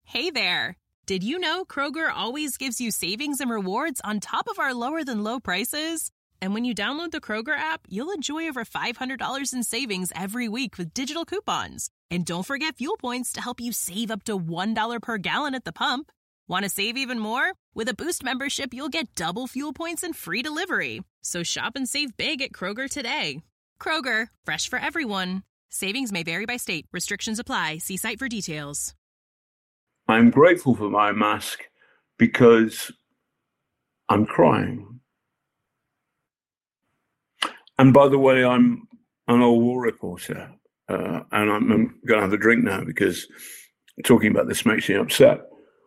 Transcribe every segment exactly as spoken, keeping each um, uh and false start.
Hey there! Did you know Kroger always gives you savings and rewards on top of our lower-than-low prices? And when you download the Kroger app, you'll enjoy over five hundred dollars in savings every week with digital coupons. And don't forget fuel points to help you save up to one dollar per gallon at the pump. Want to save even more? With a Boost membership, you'll get double fuel points and free delivery. So shop and save big at Kroger today. Kroger, fresh for everyone. Savings may vary by state. Restrictions apply. See site for details. I'm grateful for my mask because I'm crying. And by the way, I'm an old war reporter, uh, and I'm, I'm going to have a drink now because talking about this makes me upset.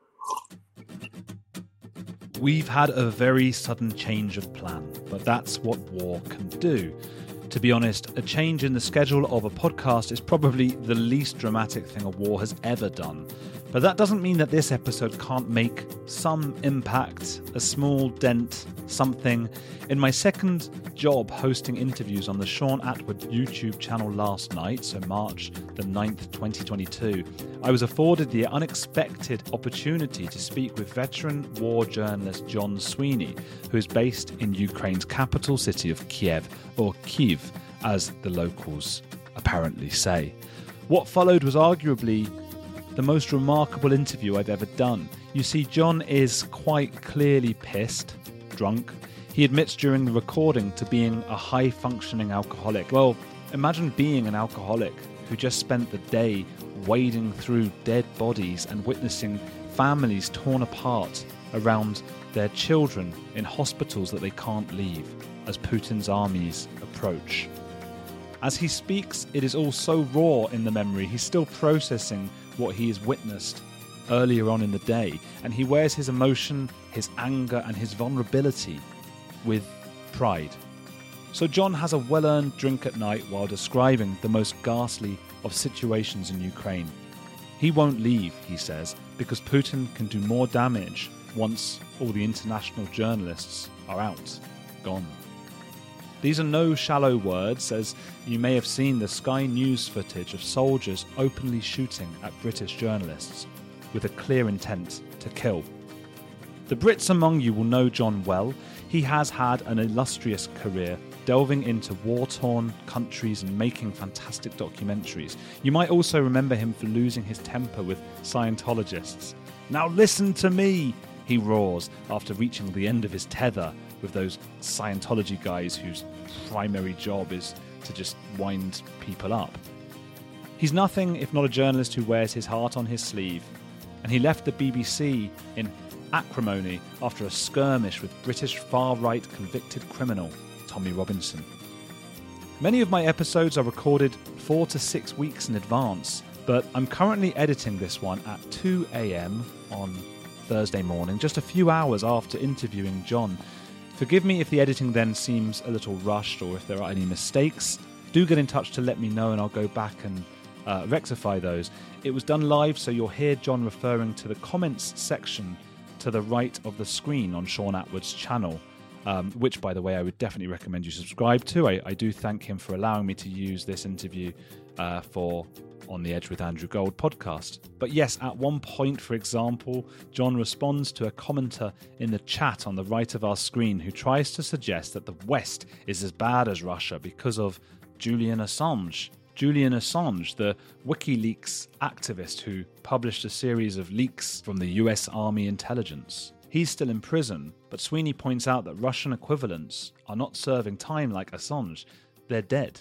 We've had a very sudden change of plan, but that's what war can do. To be honest, a change in the schedule of a podcast is probably the least dramatic thing a war has ever done. But that doesn't mean that this episode can't make some impact, a small dent, something. In my second job hosting interviews on the Sean Atwood YouTube channel last night, so March the ninth, twenty twenty-two, I was afforded the unexpected opportunity to speak with veteran war journalist John Sweeney, who is based in Ukraine's capital city of Kiev, or Kyiv, as the locals apparently say. What followed was arguably the most remarkable interview I've ever done. You see, John is quite clearly pissed, drunk. He admits during the recording to being a high-functioning alcoholic. Well, imagine being an alcoholic who just spent the day wading through dead bodies and witnessing families torn apart around their children in hospitals that they can't leave as Putin's armies approach. As he speaks, it is all so raw in the memory. He's still processing what he has witnessed earlier on in the day, and he wears his emotion, his anger and his vulnerability with pride. So John has a well-earned drink at night while describing the most ghastly of situations in Ukraine. He won't leave, he says, because Putin can do more damage once all the international journalists are out, gone. These are no shallow words, as you may have seen the Sky News footage of soldiers openly shooting at British journalists with a clear intent to kill. The Brits among you will know John well. He has had an illustrious career, delving into war-torn countries and making fantastic documentaries. You might also remember him for losing his temper with Scientologists. "Now listen to me," he roars after reaching the end of his tether with those Scientology guys whose primary job is to just wind people up. He's nothing if not a journalist who wears his heart on his sleeve, and he left the B B C in acrimony after a skirmish with British far-right convicted criminal Tommy Robinson. Many of my episodes are recorded four to six weeks in advance, but I'm currently editing this one at two a.m. on Thursday morning, just a few hours after interviewing John. Forgive me if the editing then seems a little rushed or if there are any mistakes. Do get in touch to let me know and I'll go back and uh, rectify those. It was done live, so you'll hear John referring to the comments section to the right of the screen on Sean Atwood's channel, um, which, by the way, I would definitely recommend you subscribe to. I, I do thank him for allowing me to use this interview uh, for On the Edge with Andrew Gold podcast. But yes, at one point, for example, John responds to a commenter in the chat on the right of our screen who tries to suggest that the West is as bad as Russia because of Julian Assange. Julian Assange, the WikiLeaks activist who published a series of leaks from the U S Army intelligence. He's still in prison, but Sweeney points out that Russian equivalents are not serving time like Assange. They're dead.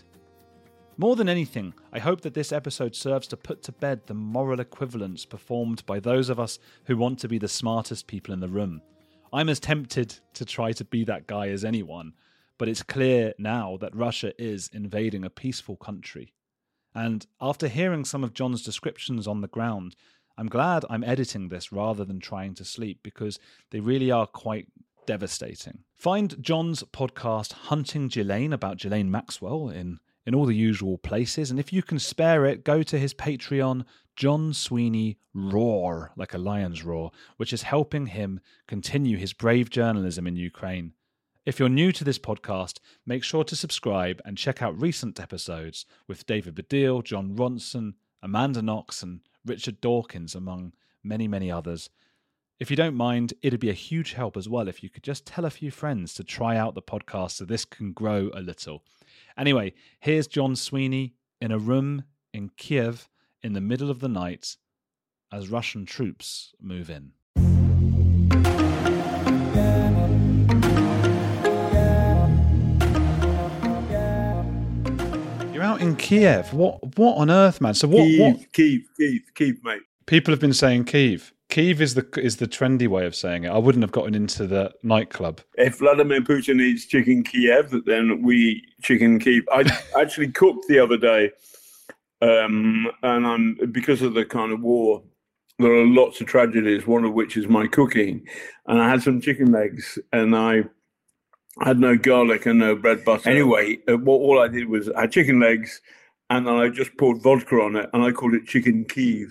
More than anything, I hope that this episode serves to put to bed the moral equivalence performed by those of us who want to be the smartest people in the room. I'm as tempted to try to be that guy as anyone, but it's clear now that Russia is invading a peaceful country. And after hearing some of John's descriptions on the ground, I'm glad I'm editing this rather than trying to sleep, because they really are quite devastating. Find John's podcast Hunting Ghislaine about Ghislaine Maxwell in in all the usual places, and if you can spare it, go to his Patreon, John Sweeney Roar, like a lion's roar, which is helping him continue his brave journalism in Ukraine. If you're new to this podcast, make sure to subscribe and check out recent episodes with David Baddiel, John Ronson, Amanda Knox and Richard Dawkins, among many, many others. If you don't mind, it'd be a huge help as well if you could just tell a few friends to try out the podcast so this can grow a little. Anyway, here's John Sweeney in a room in Kiev in the middle of the night as Russian troops move in. You're out in Kiev. What What on earth, man? So what? Kyiv, what? Kyiv, Kyiv, Kyiv, mate. People have been saying Kyiv. Kyiv is the is the trendy way of saying it. I wouldn't have gotten into the nightclub. If Vladimir Putin eats chicken Kiev, then we eat chicken Kyiv. I actually cooked the other day, um, and I'm because of the kind of war, there are lots of tragedies, one of which is my cooking. And I had some chicken legs, and I had no garlic and no bread butter. Anyway, uh, what, all I did was I had chicken legs, and then I just poured vodka on it, and I called it chicken Kyiv.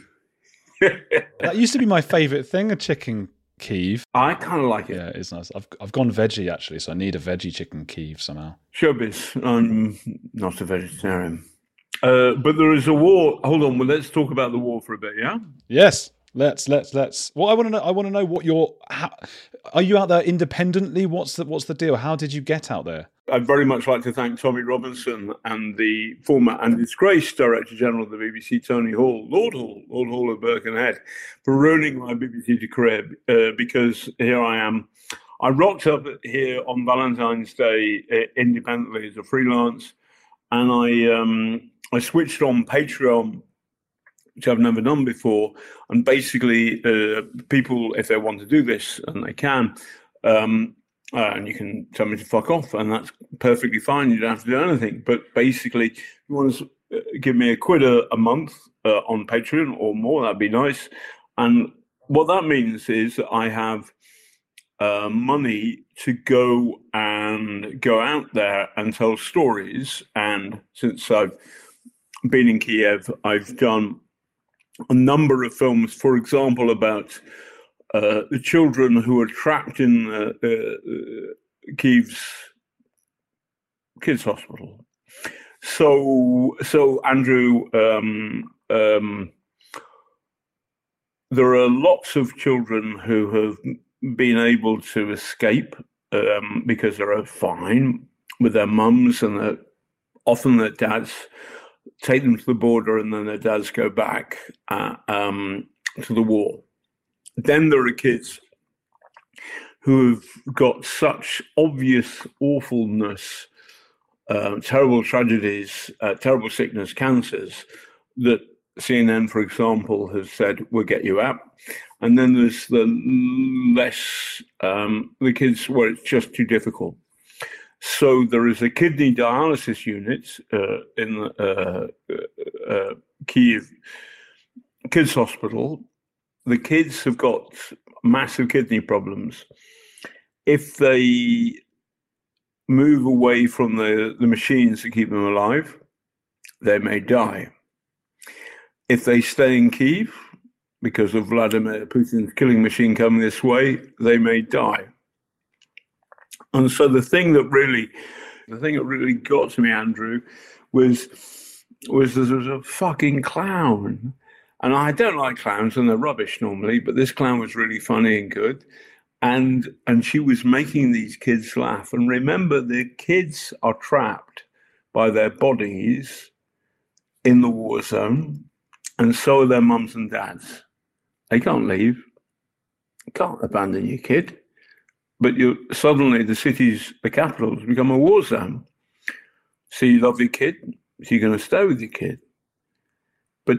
That used to be my favourite thing, a chicken Kyiv. I kind of like it. Yeah, it's nice. I've I've gone veggie, actually, so I need a veggie chicken Kyiv somehow. Showbiz. I'm not a vegetarian. Uh, but there is a war. Hold on. Well, let's talk about the war for a bit, yeah? Yes. Let's let's let's. Well, I want to know. I want to know what your. How, are you out there independently? What's the What's the deal? How did you get out there? I'd very much like to thank Tommy Robinson and the former and disgraced Director General of the B B C, Tony Hall, Lord Hall, Lord Hall of Birkenhead, for ruining my B B C career. Uh, because here I am. I rocked up here on Valentine's Day uh, independently as a freelance, and I um, I switched on Patreon, which I've never done before. And basically, uh, people, if they want to do this, and they can, um, uh, and you can tell me to fuck off, and that's perfectly fine. You don't have to do anything. But basically, if you want to give me a quid a, a month uh, on Patreon or more, that'd be nice. And what that means is that I have uh, money to go and go out there and tell stories. And since I've been in Kiev, I've done a number of films, for example, about uh, the children who are trapped in uh, uh, Kiev's kids' hospital. So, so Andrew, um, um, there are lots of children who have been able to escape um, because they're fine with their mums, and their, often their dads take them to the border, and then their dads go back uh, um, to the war. Then there are kids who have got such obvious awfulness, uh, terrible tragedies, uh, terrible sickness, cancers, that C N N, for example, has said, we'll get you out. And then there's the less, um, the kids where it's just too difficult. So there is a kidney dialysis unit uh, in the uh, uh, Kyiv Kids Hospital. The kids have got massive kidney problems. If they move away from the, the machines that keep them alive, they may die. If they stay in Kyiv, because of Vladimir Putin's killing machine coming this way, they may die. And so the thing that really, the thing that really got to me, Andrew, was was there was a fucking clown, and I don't like clowns, and they're rubbish normally, but this clown was really funny and good, and and she was making these kids laugh. And remember, the kids are trapped by their bodies in the war zone, and so are their mums and dads. They can't leave. You can't abandon your kid. But you suddenly the cities, the capitals, become a war zone. So you love your kid, so you're going to stay with your kid. But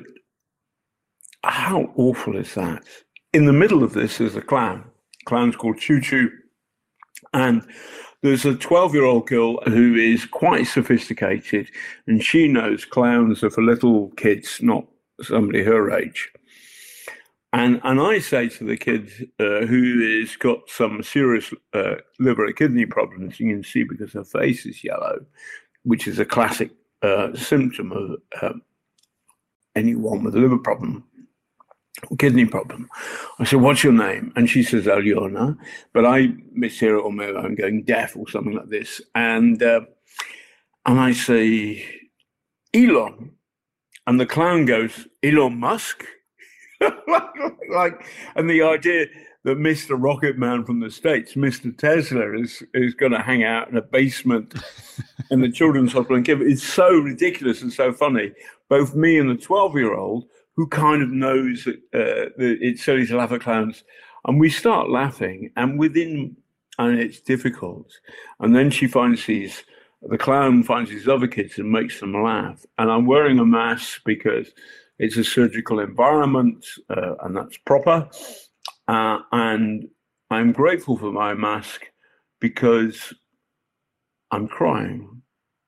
how awful is that? In the middle of this is a clown. The clown's called Choo Choo. And there's a twelve-year-old girl who is quite sophisticated, and she knows clowns are for little kids, not somebody her age. And and I say to the kid uh, who has got some serious uh, liver and kidney problems, you can see because her face is yellow, which is a classic uh, symptom of uh, anyone with a liver problem, or kidney problem. I said, what's your name? And she says, Alyona. But I mishear it on my own, going deaf or something like this. And, uh, and I say, Elon. And the clown goes, Elon Musk? like, and the idea that Mister Rocket Man from the States, Mister Tesla, is is going to hang out in a basement in the children's hospital and give it is so ridiculous and so funny. Both me and the twelve-year-old, who kind of knows that, uh, that it's silly to laugh at clowns, and we start laughing, and within, and it's difficult, and then she finds these, the clown finds these other kids and makes them laugh, and I'm wearing a mask because it's a surgical environment, uh, and that's proper. Uh, and I'm grateful for my mask because I'm crying.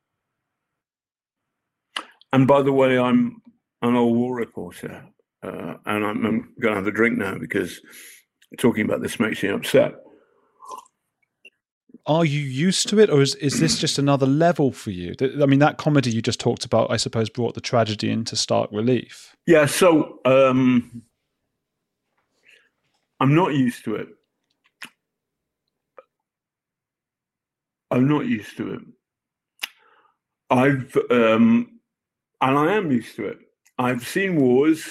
And by the way, I'm an old war reporter, uh, and I'm, I'm going to have a drink now because talking about this makes me upset. Are you used to it, or is, is this just another level for you? I mean, that comedy you just talked about, I suppose, brought the tragedy into stark relief. Yeah, so um, I'm not used to it. I'm not used to it. I've, um, and I am used to it. I've seen wars,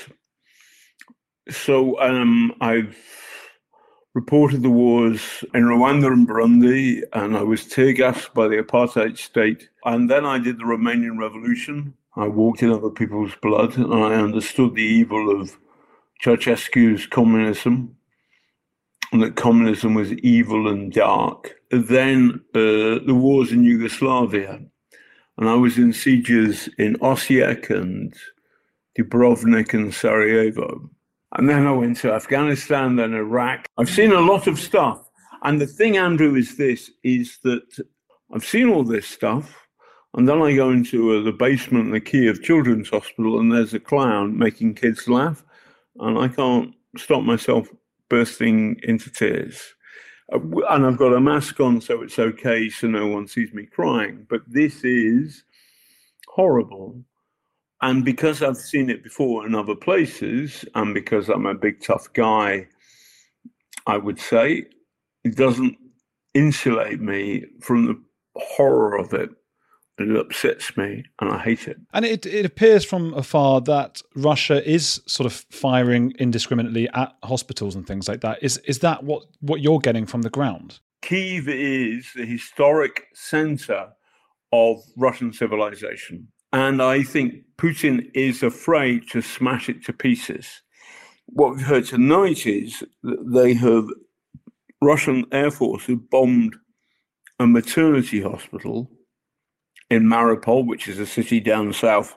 so um, I've reported the wars in Rwanda and Burundi, and I was tear-gassed by the apartheid state. And then I did the Romanian Revolution. I walked in other people's blood, and I understood the evil of Ceausescu's communism, and that communism was evil and dark. Then uh, the wars in Yugoslavia, and I was in sieges in Osijek and Dubrovnik and Sarajevo. And then I went to Afghanistan, then Iraq. I've seen a lot of stuff. And the thing, Andrew, is this, is that I've seen all this stuff, and then I go into uh, the basement in the Kiev Children's Hospital, and there's a clown making kids laugh, and I can't stop myself bursting into tears. Uh, and I've got a mask on, so it's okay, so no one sees me crying. But this is horrible. And because I've seen it before in other places, and because I'm a big, tough guy, I would say, it doesn't insulate me from the horror of it. It upsets me, and I hate it. And it, it appears from afar that Russia is sort of firing indiscriminately at hospitals and things like that. Is is that what, what you're getting from the ground? Kyiv is the historic center of Russian civilization. And I think Putin is afraid to smash it to pieces. What we've heard tonight is that they have, Russian Air Force have bombed a maternity hospital in Mariupol, which is a city down south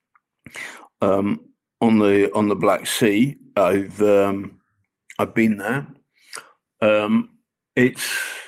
um, on the on the Black Sea. I've um, I've been there. Um, it's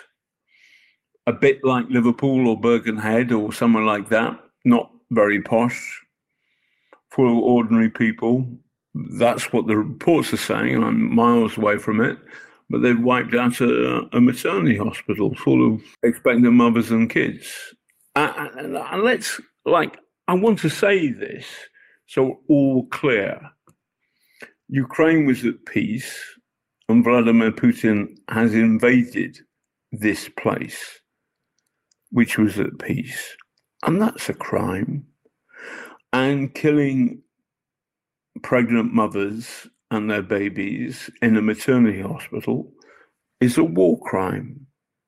a bit like Liverpool or Birkenhead or somewhere like that. Not very posh, full of ordinary people. That's what the reports are saying, and I'm miles away from it. But they've wiped out a, a maternity hospital full of expectant mothers and kids. Uh, and, and let's, like, I want to say this so all clear. Ukraine was at peace, and Vladimir Putin has invaded this place, which was at peace. And that's a crime. And killing pregnant mothers and their babies in a maternity hospital is a war crime.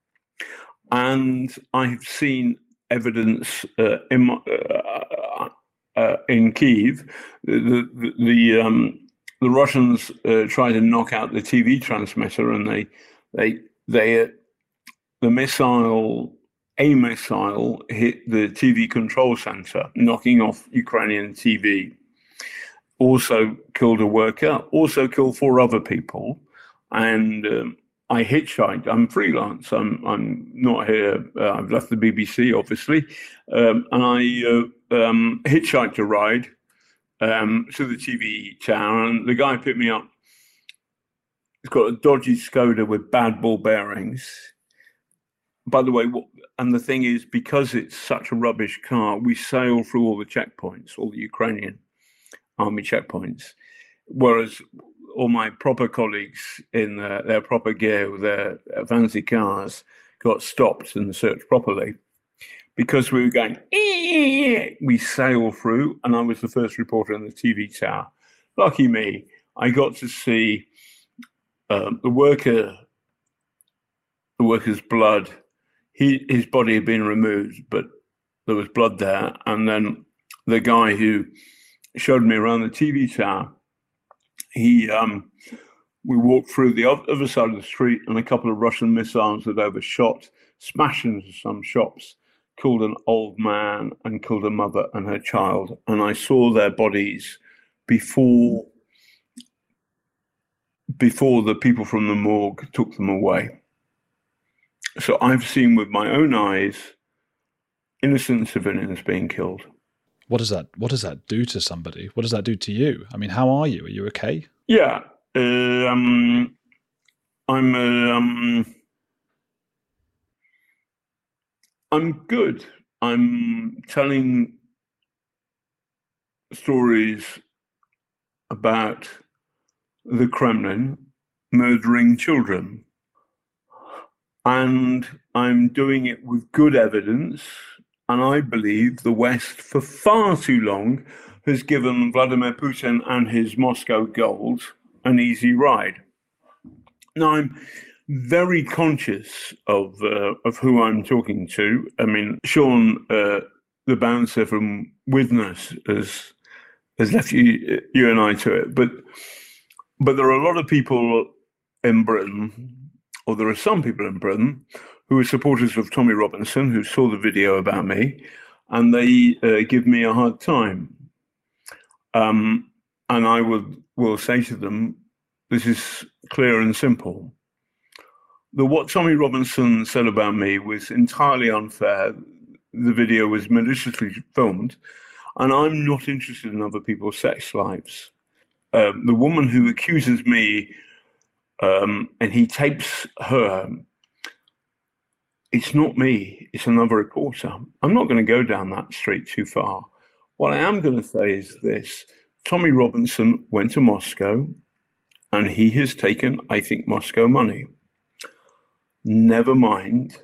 And I've seen evidence uh, in, uh, uh, in Kyiv. The, the, the, um, the Russians uh, tried to knock out the T V transmitter, and they, they, they, uh, the missile. A missile hit the T V control center, knocking off Ukrainian T V. Also killed a worker, also killed four other people. And um, I hitchhiked. I'm freelance. I'm I'm not here. Uh, I've left the B B C, obviously. Um, and I uh, um, hitchhiked a ride um, to the T V tower. And the guy picked me up. He's got a dodgy Skoda with bad ball bearings. By the way, what, and the thing is, because it's such a rubbish car, we sail through all the checkpoints, all the Ukrainian army checkpoints, whereas all my proper colleagues in uh, their proper gear with their fancy cars got stopped and searched properly. Because we were going, ee! We sail through, and I was the first reporter in the T V tower. Lucky me, I got to see uh, the worker, the worker's blood. He his body had been removed, but there was blood there. And then the guy who showed me around the T V tower, he um, we walked through the other side of the street, and a couple of Russian missiles had overshot, smashed into some shops, killed an old man and killed a mother and her child. And I saw their bodies before before the people from the morgue took them away. So I've seen with my own eyes innocent civilians being killed. What does that what does that do to somebody? What does that do to you? I mean, how are you? Are you okay? Yeah. Uh, um, I'm uh, um, I'm good. I'm telling stories about the Kremlin murdering children. And I'm doing it with good evidence. And I believe the West, for far too long, has given Vladimir Putin and his Moscow gold an easy ride. Now, I'm very conscious of uh, of who I'm talking to. I mean, Sean, uh, the bouncer from Witness, has has left you you and I to it. But but there are a lot of people in Britain, or there are some people in Britain, who are supporters of Tommy Robinson, who saw the video about me, and they uh, give me a hard time. Um, and I would will say to them, this is clear and simple. The, what Tommy Robinson said about me was entirely unfair. The video was maliciously filmed, and I'm not interested in other people's sex lives. Um, the woman who accuses me, um, and he tapes her, it's not me, it's another reporter. I'm not going to go down that street too far. What I am going to say is this. Tommy Robinson went to Moscow, and he has taken, I think, Moscow money. Never mind,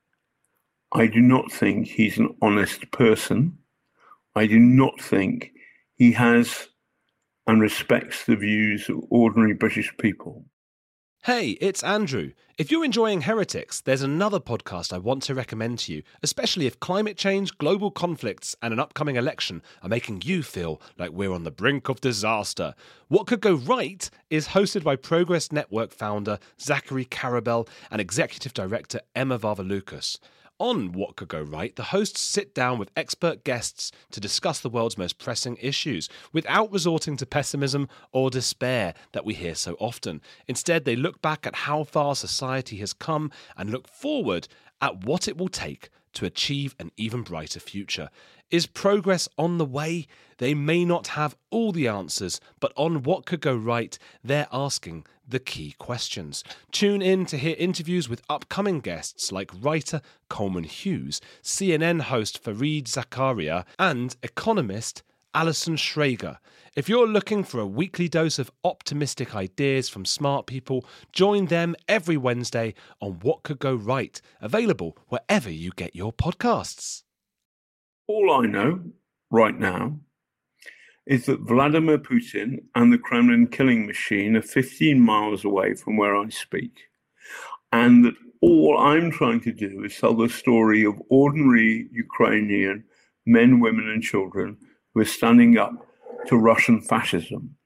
I do not think he's an honest person. I do not think he has and respects the views of ordinary British people. Hey, it's Andrew. If you're enjoying Heretics, there's another podcast I want to recommend to you, especially if climate change, global conflicts, and an upcoming election are making you feel like we're on the brink of disaster. What Could Go Right is hosted by Progress Network founder Zachary Karabell and executive director Emma Varvaloucas. On What Could Go Right, the hosts sit down with expert guests to discuss the world's most pressing issues without resorting to pessimism or despair that we hear so often. Instead, they look back at how far society has come and look forward at what it will take to achieve an even brighter future. Is progress on the way? They may not have all the answers, but on What Could Go Right, they're asking the key questions. Tune in to hear interviews with upcoming guests like writer Coleman Hughes, C N N host Fareed Zakaria, and economist Alison Schrager. If you're looking for a weekly dose of optimistic ideas from smart people, join them every Wednesday on What Could Go Right, available wherever you get your podcasts. All I know right now is that Vladimir Putin and the Kremlin killing machine are fifteen miles away from where I speak. And that all I'm trying to do is tell the story of ordinary Ukrainian men, women, and children who are standing up to Russian fascism.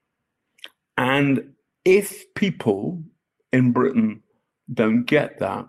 And if people in Britain don't get that,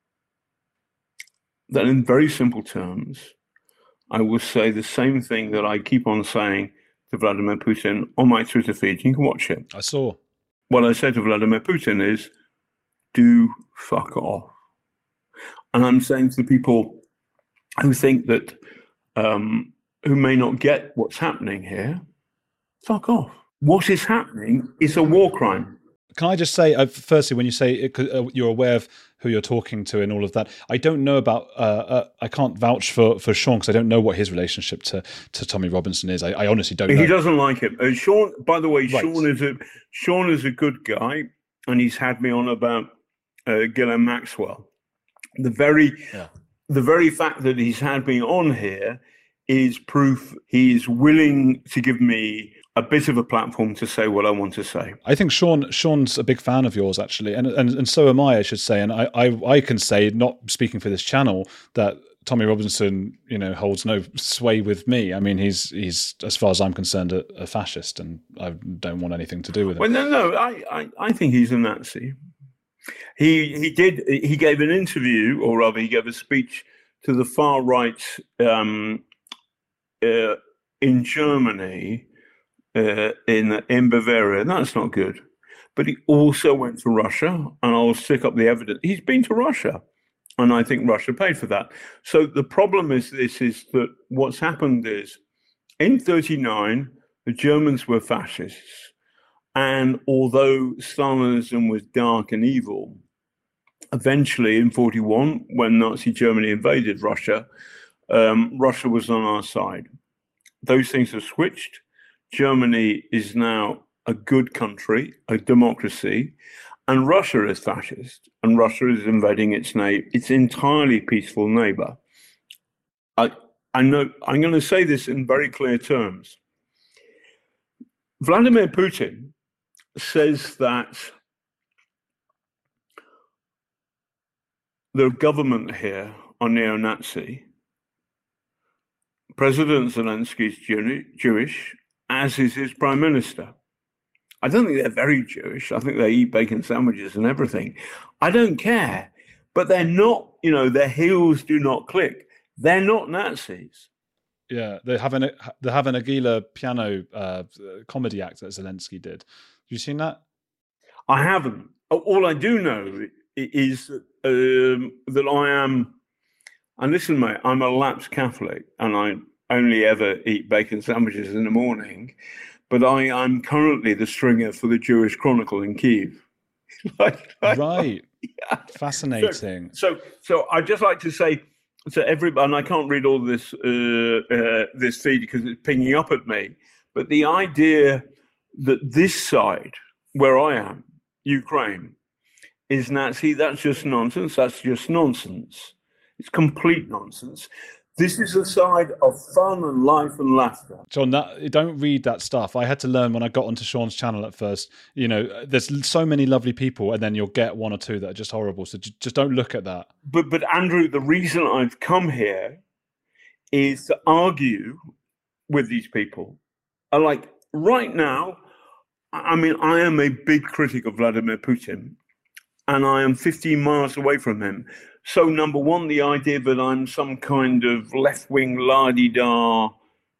then in very simple terms, I will say the same thing that I keep on saying to Vladimir Putin on my Twitter feed. You can watch it. I saw. What I say to Vladimir Putin is, do fuck off. And I'm saying to the people who think that, um, who may not get what's happening here, fuck off. What is happening is a war crime. Can I just say, uh, firstly, when you say it, uh, you're aware of who you're talking to and all of that, I don't know about, uh, uh, I can't vouch for, for Sean because I don't know what his relationship to, to Tommy Robinson is. I, I honestly don't know. He doesn't like him. Uh, Sean, by the way, Right. Sean is a Sean is a good guy, and he's had me on about uh, Ghislaine Maxwell. The very, Yeah. the very fact that he's had me on here is proof he's willing to give me a bit of a platform to say what I want to say. I think Sean Sean's a big fan of yours, actually, and and, and so am I, I should say. And I, I, I can say, not speaking for this channel, that Tommy Robinson, you know, holds no sway with me. I mean, he's he's as far as I'm concerned, a, a fascist, and I don't want anything to do with him. Well, no, no, I, I, I think he's a Nazi. He he did he gave an interview, or rather, he gave a speech to the far right um, uh, in Germany. Uh, in in Bavaria, that's not good. But he also went to Russia, and I'll stick up the evidence. He's been to Russia, and I think Russia paid for that. So the problem is this: is that what's happened is, in thirty-nine, the Germans were fascists, and although Stalinism was dark and evil, eventually in forty-one, when Nazi Germany invaded Russia, um, Russia was on our side. Those things have switched. Germany is now a good country, a democracy, and Russia is fascist, and Russia is invading its na- its entirely peaceful neighbor. I, I know I'm going to say this in very clear terms. Vladimir Putin says that the government here are neo-Nazi. President Zelensky is Jewish, as is his prime minister. I don't think they're very Jewish. I think they eat bacon sandwiches and everything. I don't care. But they're not, you know, their heels do not click. They're not Nazis. Yeah, they have an they have an Aguila piano uh, comedy act that Zelensky did. Have you seen that? I haven't. All I do know is um, that I am, and listen, mate, I'm a lapsed Catholic, and I only ever eat bacon sandwiches in the morning, but I, I'm currently the stringer for the Jewish Chronicle in Kyiv. like, like, right. Yeah. Fascinating. So, so, so I'd just like to say to everybody, and I can't read all this uh, uh, this feed because it's pinging up at me, but the idea that this side, where I am, Ukraine, is Nazi, that's just nonsense. That's just nonsense. It's complete nonsense. This is a side of fun and life and laughter. John, that, don't read that stuff. I had to learn when I got onto Sean's channel at first. You know, there's so many lovely people, and then you'll get one or two that are just horrible. So just don't look at that. But, but Andrew, the reason I've come here is to argue with these people. I like right now, I mean, I am a big critic of Vladimir Putin, and I am fifteen miles away from him. So, number one, the idea that I'm some kind of left-wing la-di-da.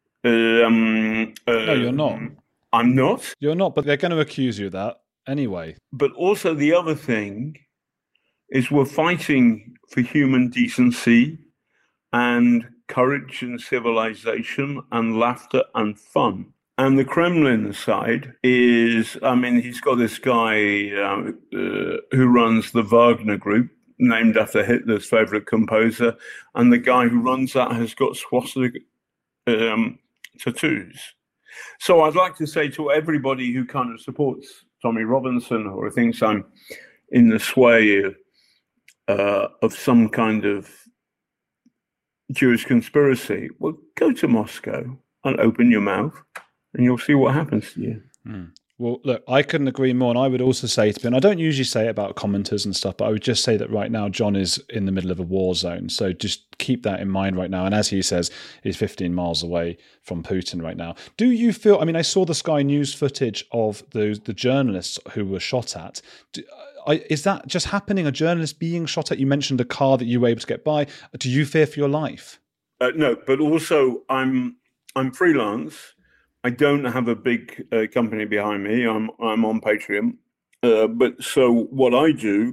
Um, uh, no, you're not. I'm not. You're not, but they're going to accuse you of that anyway. But also the other thing is we're fighting for human decency and courage and civilization and laughter and fun. And the Kremlin side is, I mean, he's got this guy uh, uh, who runs the Wagner Group, named after Hitler's favorite composer, and the guy who runs that has got swastika um, tattoos. So I'd like to say to everybody who kind of supports Tommy Robinson or thinks I'm in the sway of, uh, of some kind of Jewish conspiracy, well, go to Moscow and open your mouth, and you'll see what happens to you. Mm. Well, look, I couldn't agree more. And I would also say to Ben, I don't usually say it about commenters and stuff, but I would just say that right now, John is in the middle of a war zone. So just keep that in mind right now. And as he says, he's fifteen miles away from Putin right now. Do you feel, I mean, I saw the Sky News footage of the, the journalists who were shot at. Do, I, is that just happening? A journalist being shot at? You mentioned a car that you were able to get by. Do you fear for your life? Uh, no, but also I'm I'm freelance. I don't have a big uh, company behind me. I'm I'm on Patreon, uh, but so what I do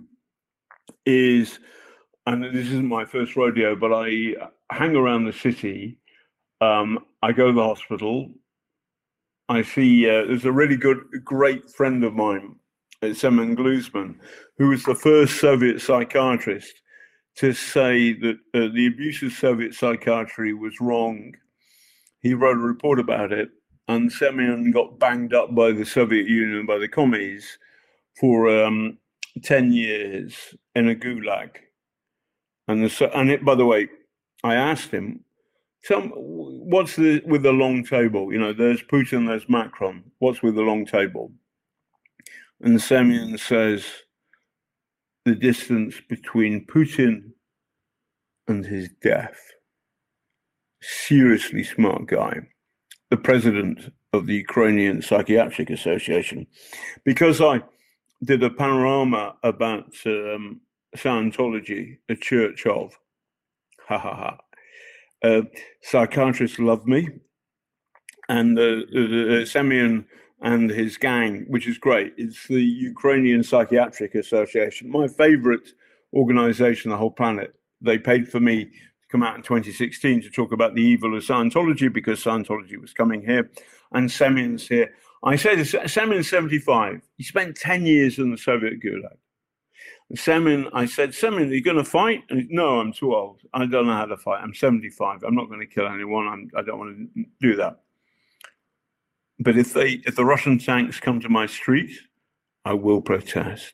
is, and this isn't my first rodeo, but I hang around the city. Um, I go to the hospital. I see uh, there's a really good, great friend of mine, Semen Glusman, who was the first Soviet psychiatrist to say that uh, the abuse of Soviet psychiatry was wrong. He wrote a report about it. And Semyon got banged up by the Soviet Union, by the commies, for um, ten years in a gulag. And the and it, by the way, I asked him some what's the with the long table? You know, there's Putin, there's Macron. What's with the long table? And Semyon says the distance between Putin and his death. Seriously smart guy, the president of the Ukrainian Psychiatric Association, because I did a panorama about um, Scientology, a church of, ha ha ha. Uh, psychiatrists love me, and uh, uh, Semyon and his gang, which is great. It's the Ukrainian Psychiatric Association, my favorite organization on the whole planet. They paid for me to come out in twenty sixteen to talk about the evil of Scientology because Scientology was coming here, and Semyon's here. I say this, Semyon's seventy-five. He spent ten years in the Soviet Gulag. Semyon, I said, Semyon, are you going to fight? And he, no, I'm too old. I don't know how to fight. I'm seventy-five. I'm not going to kill anyone. I'm, I don't want to do that. But if they, if the Russian tanks come to my street, I will protest.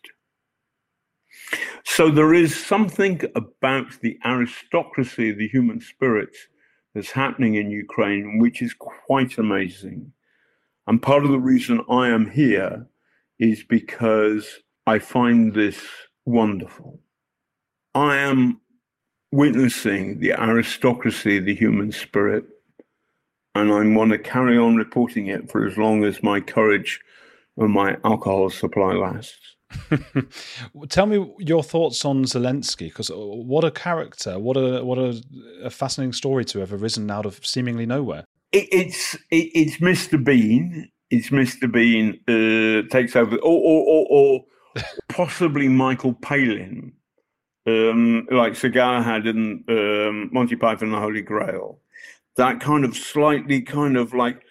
So there is something about the aristocracy of the human spirit that's happening in Ukraine, which is quite amazing. And part of the reason I am here is because I find this wonderful. I am witnessing the aristocracy of the human spirit, and I want to carry on reporting it for as long as my courage and my alcohol supply lasts. Tell me your thoughts on Zelensky, because what a character, what a what a, a fascinating story to have arisen out of seemingly nowhere. It, it's it, it's Mister Bean. It's Mister Bean uh, takes over, or or, or, or possibly Michael Palin, um, like Sir Galahad in um, Monty Python and the Holy Grail. That kind of slightly kind of like,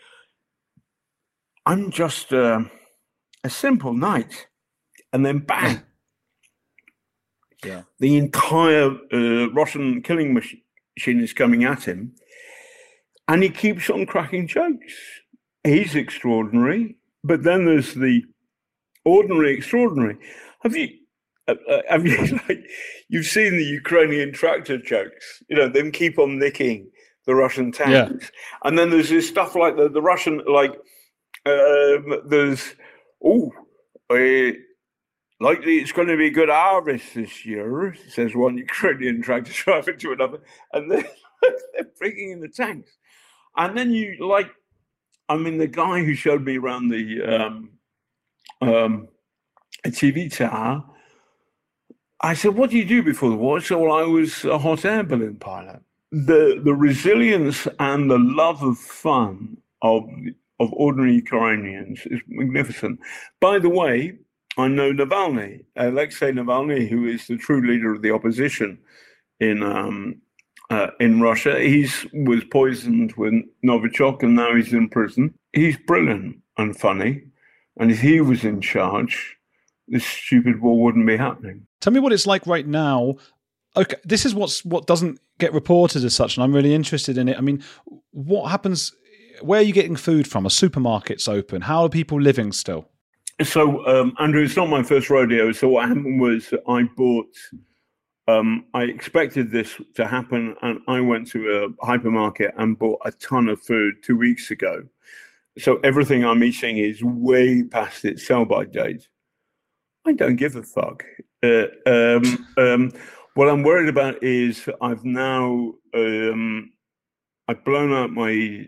I'm just uh, a simple knight. And then bang, yeah, the entire uh, Russian killing machine is coming at him. And he keeps on cracking jokes. He's extraordinary. But then there's the ordinary extraordinary. Have you, uh, uh, have you, like, you've seen the Ukrainian tractor jokes, you know, them keep on nicking the Russian tanks. Yeah. And then there's this stuff like the, the Russian, like, um, there's, oh, uh, likely it's going to be a good harvest this year, says one Ukrainian tractor driver to another. And they're, they're bringing in the tanks. And then you, like, I mean, the guy who showed me around the um, um, T V tower, I said, what do you do before the war? So, well, I was a hot air balloon pilot. The the resilience and the love of fun of of ordinary Ukrainians is magnificent. By the way, I know Navalny, Alexei Navalny, who is the true leader of the opposition in um, uh, in Russia. He's was poisoned with Novichok, and now he's in prison. He's brilliant and funny, and if he was in charge, this stupid war wouldn't be happening. Tell me what it's like right now. Okay, this is what's what doesn't get reported as such, and I'm really interested in it. I mean, what happens? Where are you getting food from? Are supermarkets open? How are people living still? So, um, Andrew, it's not my first rodeo. So what happened was I bought, um, I expected this to happen, and I went to a hypermarket and bought a ton of food two weeks ago. So everything I'm eating is way past its sell-by date. I don't give a fuck. Uh, um, um, what I'm worried about is I've now, um, I've blown out my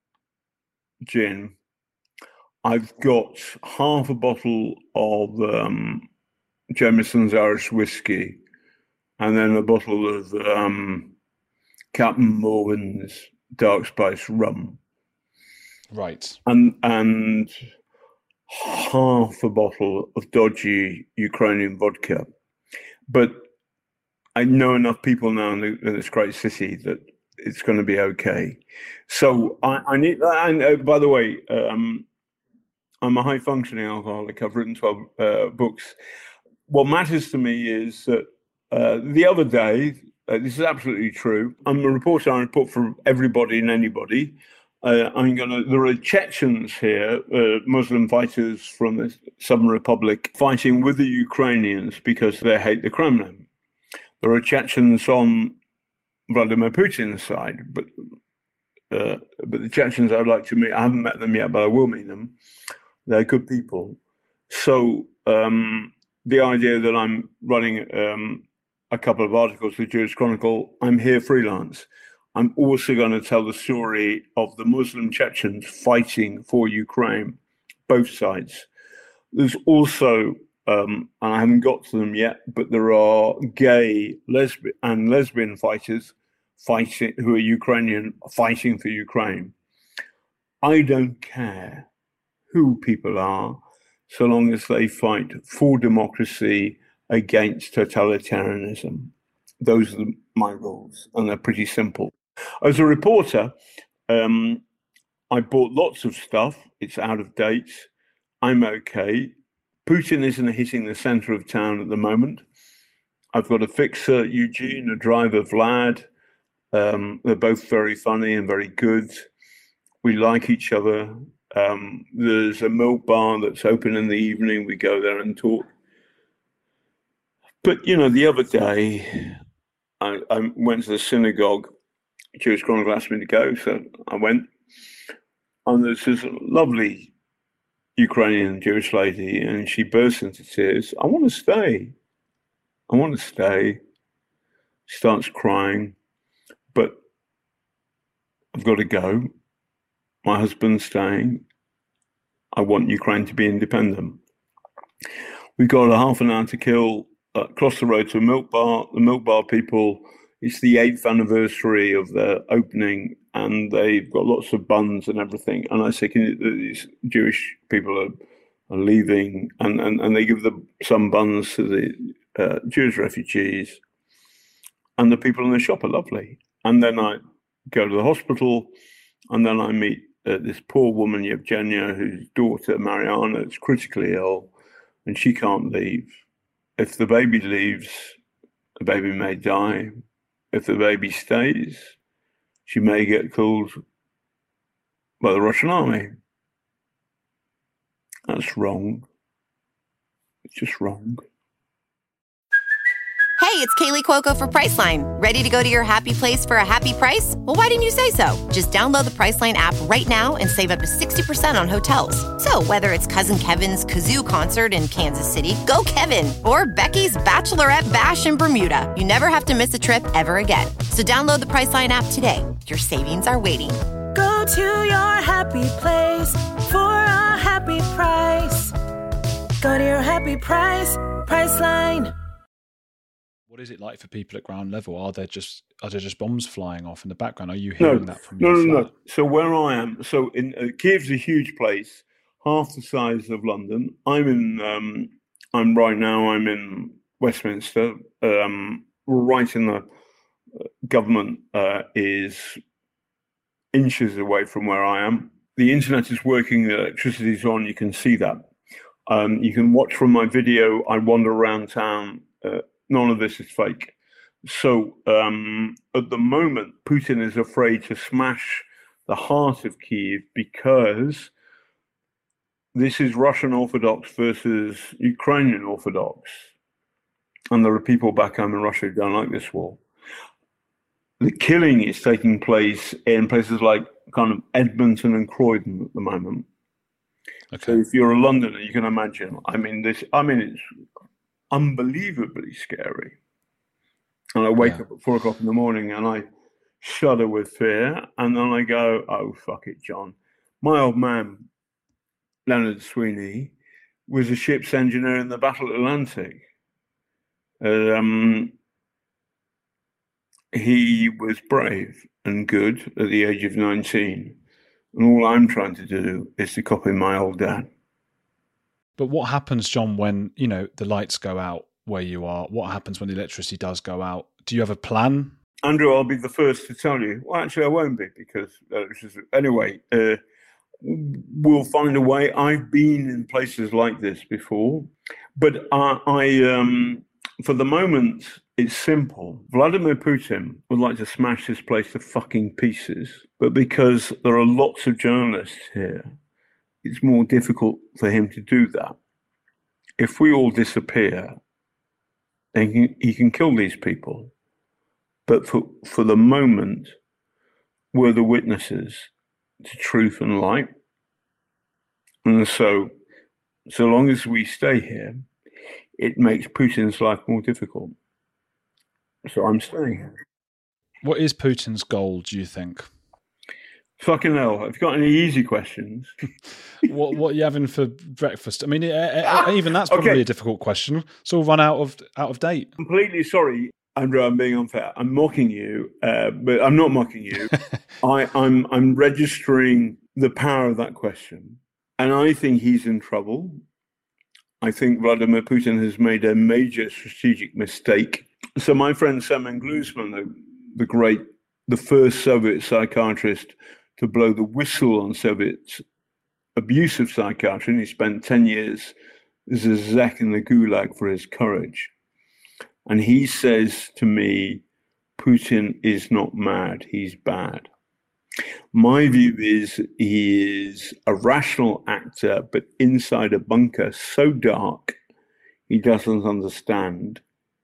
gin. I've got half a bottle of um, Jameson's Irish whiskey, and then a bottle of um, Captain Morgan's dark spice rum. Right. And and half a bottle of dodgy Ukrainian vodka. But I know enough people now in, the, in this great city that it's going to be okay. So I, I need, and uh, by the way, um, I'm a high-functioning alcoholic. I've written twelve uh, books. What matters to me is that uh, the other day, uh, this is absolutely true. I'm a reporter. I report for everybody and anybody. Uh, I'm gonna. There are Chechens here, uh, Muslim fighters from the Southern Republic, fighting with the Ukrainians because they hate the Kremlin. There are Chechens on Vladimir Putin's side, but uh, but the Chechens I'd like to meet, I haven't met them yet, but I will meet them. They're good people. So um, the idea that I'm running um, a couple of articles for Jewish Chronicle, I'm here freelance. I'm also going to tell the story of the Muslim Chechens fighting for Ukraine, both sides. There's also, um, and I haven't got to them yet, but there are gay, lesbian, and lesbian fighters fighting who are Ukrainian, fighting for Ukraine. I don't care who people are, so long as they fight for democracy against totalitarianism. Those are my rules, and they're pretty simple. As a reporter, um, I bought lots of stuff. It's out of date. I'm okay. Putin isn't hitting the center of town at the moment. I've got a fixer, Eugene, a driver, Vlad. Um, they're both very funny and very good. We like each other. Um, there's a milk bar that's open in the evening. We go there and talk. But, you know, the other day, I, I went to the synagogue. Jewish Chronicle asked me to go, so I went. And there's this lovely Ukrainian Jewish lady, and she bursts into tears. I want to stay. I want to stay. She starts crying, but I've got to go. My husband's staying. I want Ukraine to be independent. We've got a half an hour to kill. Uh, across the road to a milk bar. The milk bar people, it's the eighth anniversary of their opening, and they've got lots of buns and everything. And I say, can you, these Jewish people are, are leaving, and, and, and they give them some buns to the uh, Jewish refugees. And the people in the shop are lovely. And then I go to the hospital, and then I meet uh, this poor woman, Yevgenia, whose daughter, Mariana, is critically ill, and she can't leave. If the baby leaves, the baby may die. If the baby stays, she may get killed by the Russian army. That's wrong. It's just wrong. Hey, it's Kaylee Cuoco for Priceline. Ready to go to your happy place for a happy price? Well, why didn't you say so? Just download the Priceline app right now and save up to sixty percent on hotels. So whether it's Cousin Kevin's Kazoo Concert in Kansas City, go Kevin, or Becky's Bachelorette Bash in Bermuda, you never have to miss a trip ever again. So download the Priceline app today. Your savings are waiting. Go to your happy place for a happy price. Go to your happy price, Priceline. What is it like for people at ground level? Are there just are there just bombs flying off in the background? Are you hearing no, that from no, your no, flat? no. So where I am, so in uh, Kiev's a huge place, half the size of London. I'm in. Um, I'm right now. I'm in Westminster. Um, right in the uh, government uh, is inches away from where I am. The internet is working. The electricity is on. You can see that. Um, you can watch from my video. I wander around town. Uh, None of this is fake. So um, at the moment, Putin is afraid to smash the heart of Kyiv because this is Russian Orthodox versus Ukrainian Orthodox. And there are people back home in Russia who don't like this war. The killing is taking place in places like kind of Edmonton and Croydon at the moment. Okay. So if you're a Londoner, you can imagine. I mean, this. I mean, it's unbelievably scary. And I wake yeah. up at four o'clock in the morning and I shudder with fear. And then I go, oh, fuck it, John. My old man, Leonard Sweeney, was a ship's engineer in the Battle Atlantic. Um, he was brave and good at the age of nineteen. And all I'm trying to do is to copy my old dad. But what happens, John, when, you know, the lights go out where you are? What happens when the electricity does go out? Do you have a plan? Andrew, I'll be the first to tell you. Well, actually, I won't be because, uh, anyway, uh, we'll find a way. I've been in places like this before, but I, I um, for the moment, it's simple. Vladimir Putin would like to smash this place to fucking pieces, but because there are lots of journalists here, it's more difficult for him to do that. If we all disappear, then he, he can kill these people. But for, for the moment, were the witnesses to truth and light. And so, so long as we stay here, it makes Putin's life more difficult. So I'm staying here. What is Putin's goal, do you think? Fucking hell. Have you got any easy questions? what What are you having for breakfast? I mean, uh, even that's probably okay. a difficult question. It's all run out of out of date. Completely sorry, Andrew, I'm being unfair. I'm mocking you, uh, but I'm not mocking you. I, I'm I'm registering the power of that question. And I think he's in trouble. I think Vladimir Putin has made a major strategic mistake. So my friend Semen Glusman, the, the great, the first Soviet psychiatrist to blow the whistle on Soviet abuse of psychiatry, and he spent ten years as a zek in the gulag for his courage. And he says to me, Putin is not mad, he's bad. My view is he is a rational actor, but inside a bunker so dark, he doesn't understand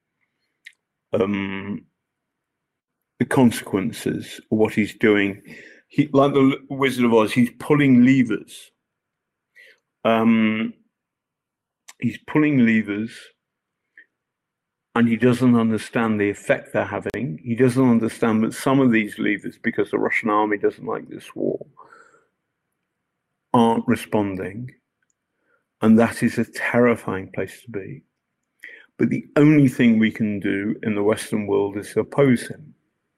um, the consequences of what he's doing. He, like the Wizard of Oz, he's pulling levers. Um, he's pulling levers, and he doesn't understand the effect they're having. He doesn't understand that some of these levers, because the Russian army doesn't like this war, aren't responding. And that is a terrifying place to be. But the only thing we can do in the Western world is oppose him.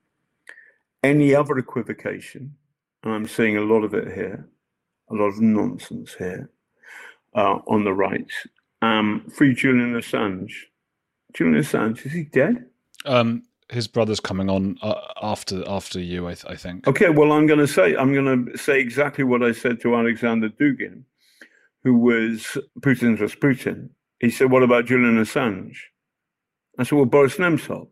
Any other equivocation, and I'm seeing a lot of it here, a lot of nonsense here uh, on the right. Um, free Julian Assange. Julian Assange, is he dead? Um, his brother's coming on uh, after after you, I, th- I think. Okay, well, I'm going to say I'm going to say exactly what I said to Alexander Dugin, who was Putin's Rasputin. He said, "What about Julian Assange?" I said, "Well, Boris Nemtsov.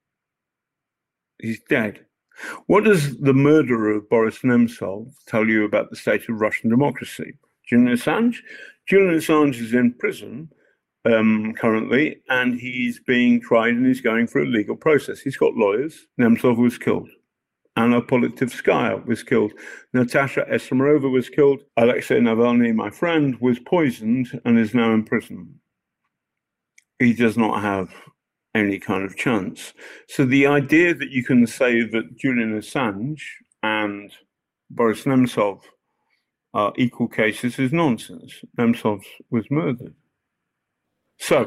He's dead." What does the murderer of Boris Nemtsov tell you about the state of Russian democracy? Julian Assange? Julian Assange is in prison um, currently, and he's being tried and he's going through a legal process. He's got lawyers. Nemtsov was killed. Anna Politkovskaya was killed. Natasha Estemirova was killed. Alexei Navalny, my friend, was poisoned and is now in prison. He does not have any kind of chance. So the idea that you can say that Julian Assange and Boris Nemtsov are equal cases is nonsense. Nemtsov was murdered. So,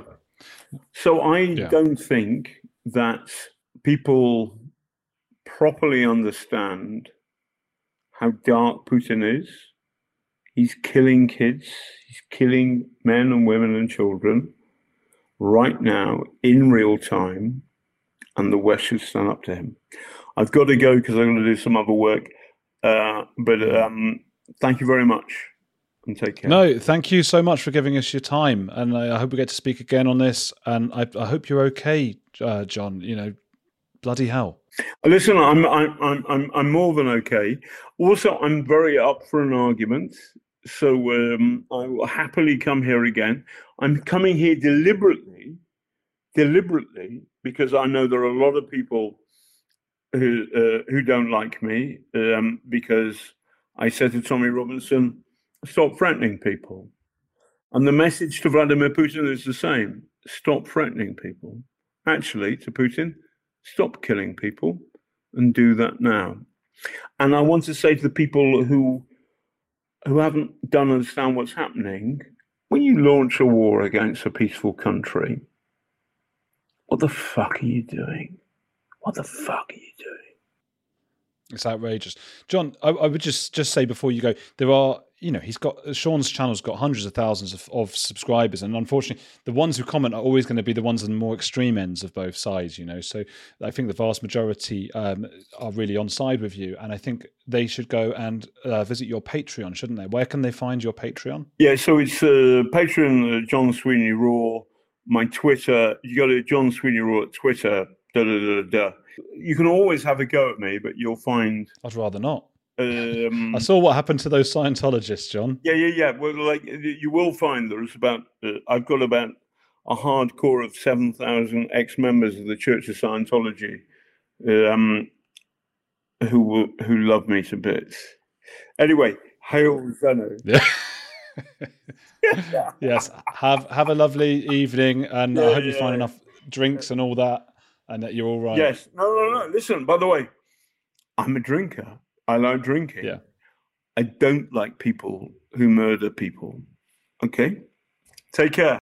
so I yeah. don't think that people properly understand how dark Putin is. He's killing kids. He's killing men and women and children right now in real time, and the West should stand up to him. I've got to go because I'm going to do some other work, uh, but um, thank you very much and take care. No, thank you so much for giving us your time, and I, I hope we get to speak again on this, and I, I hope you're okay, uh, John. You know, bloody hell. Listen, I'm I'm I'm I'm I'm more than okay. Also, I'm very up for an argument. So um, I will happily come here again. I'm coming here deliberately, deliberately, because I know there are a lot of people who uh, who don't like me um, because I said to Tommy Robinson, stop threatening people. And the message to Vladimir Putin is the same. Stop threatening people. Actually, to Putin, stop killing people and do that now. And I want to say to the people who who haven't done understand what's happening, when you launch a war against a peaceful country, what the fuck are you doing? What the fuck are you doing? It's outrageous. John, I, I would just, just say before you go, there are, you know, he's got, Sean's channel's got hundreds of thousands of, of subscribers, and unfortunately, the ones who comment are always going to be the ones on the more extreme ends of both sides, you know. So I think the vast majority um, are really on side with you, and I think they should go and uh, visit your Patreon, shouldn't they? Where can they find your Patreon? Yeah, so it's uh, Patreon, uh, John Sweeney Raw, my Twitter, you go to John Sweeney Raw at Twitter, da da da da. You can always have a go at me, but you'll find... I'd rather not. Um, I saw what happened to those Scientologists, John. Yeah, yeah, yeah. Well, like you will find there's about, uh, I've got about a hardcore of seven thousand ex-members of the Church of Scientology. Um, who who love me to bits. Anyway, hail Zeno. Yeah. Yes, have have a lovely evening, and yeah, I hope you yeah. find enough drinks and all that, and that you're all right. Yes. No, no, no. Listen, by the way, I'm a drinker. I like drinking. Yeah. I don't like people who murder people. Okay? Take care.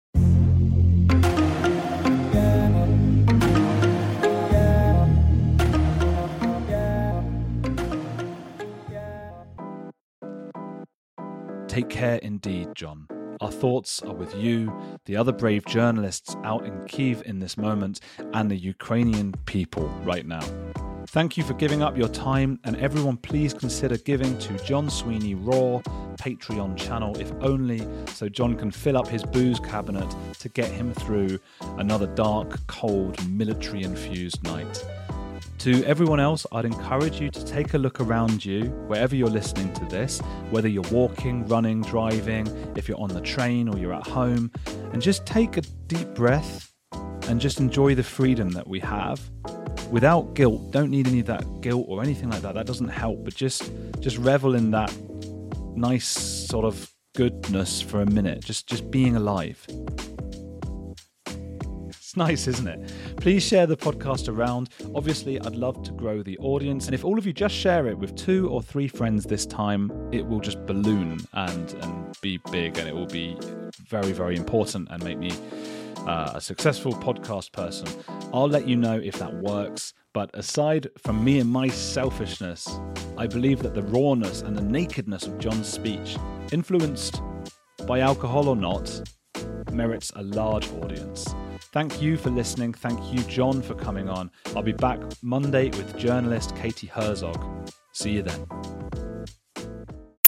Take care indeed, John. Our thoughts are with you, the other brave journalists out in Kyiv in this moment, and the Ukrainian people right now. Thank you for giving up your time, and everyone please consider giving to John Sweeney Raw Patreon channel, if only so John can fill up his booze cabinet to get him through another dark, cold, military-infused night. To everyone else, I'd encourage you to take a look around you, wherever you're listening to this, whether you're walking, running, driving, if you're on the train or you're at home, and just take a deep breath and just enjoy the freedom that we have. Without guilt, don't need any of that guilt or anything like that. That doesn't help, but just just revel in that nice sort of goodness for a minute. Just just being alive. It's nice, isn't it? Please share the podcast around. Obviously, I'd love to grow the audience. And if all of you just share it with two or three friends this time, it will just balloon and, and be big, and it will be very, very important and make me uh, a successful podcast person. I'll let you know if that works. But aside from me and my selfishness, I believe that the rawness and the nakedness of John's speech, influenced by alcohol or not, merits a large audience. Thank you for listening. Thank you, John, for coming on. I'll be back Monday with journalist Katie Herzog. See you then.